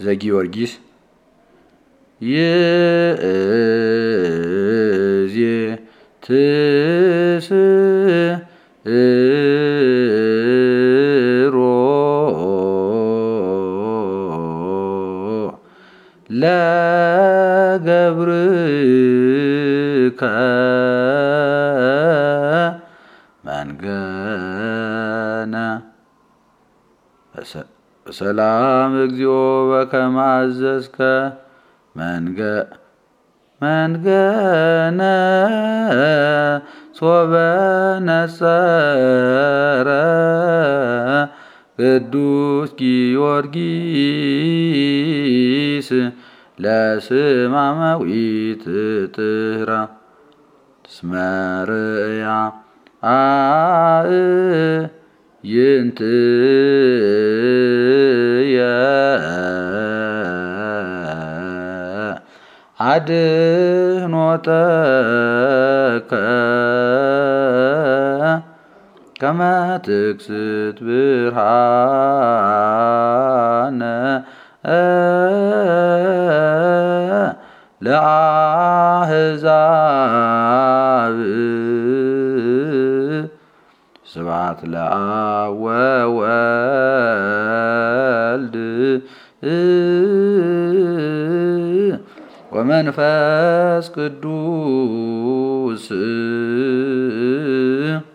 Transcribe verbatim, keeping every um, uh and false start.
ዘጊዮርጊስ ይእዜ ትስእሮ ለገብርከ መንገነ በሰላም እግዚኦ በከመ አዘዝከ መንገነ ሶበ ነጸረ ቅዱስ ጊዮርጊስ ለስማመዊት ጥራ እስመ ርእያ አዕይንትየ አድኅኖተከ ከመ ትክስት ብርሃነ ለአሕዛብ። ስብሐት ለአብ ወወልድ ወመንፈስ ቅዱስ